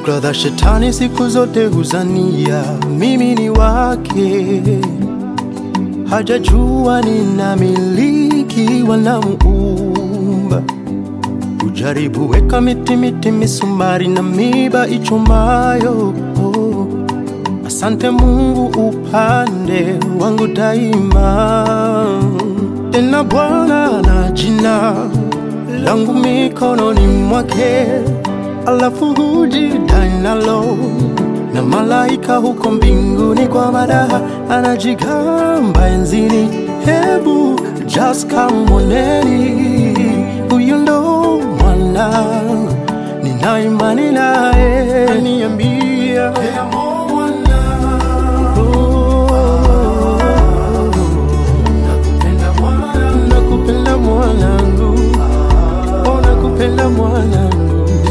Fikra za shetani siku zote huzania mimi ni wake, hajajua ninamiliki wanamuumba. Ujaribu weka miti misumari na miba ichomayo. Asante Mungu upande wangu daima. Tena Bwana na jina langu mikononi mwake, alafu hujidai nalo na malaika huko mbinguni kwa madaha anajigamba enzini. Hebu just come oneni, huyu ndo mwanangu, nina imani naye. Aniambia nakupenda mwanangu, oh nakupenda mwanangu.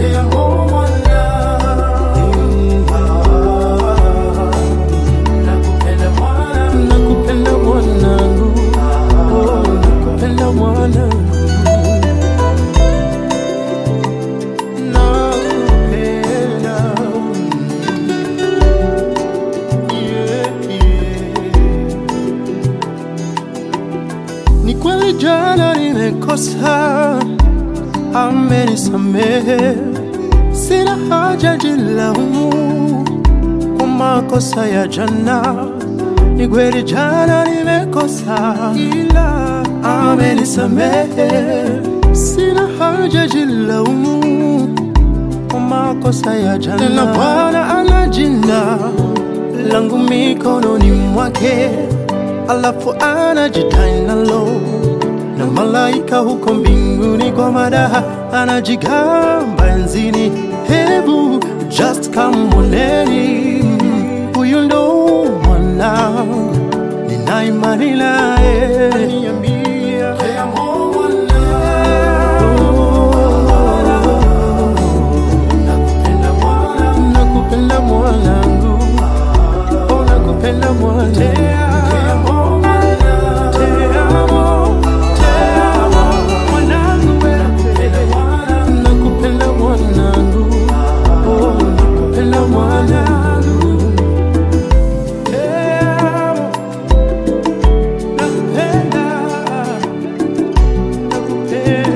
Ni kweli jana nimekosa, amenisamehe, sina haja jilaumu kwa makosa ya jana. Ni kweli jana nimekosa, ila amenisamehe, sina haja jilaumu kwa makosa ya jana. Tena Bwana ana jina langu mikononi mwake, alafu anajidai nalo na malaika huko mbinguni kwa madaha anajigamba enzini. Hebu just come oneni, huyu ndo mwanangu, nina imani naye. Aniambia nakupenda mwanangu, oh nakupenda mwanangu. Yeah.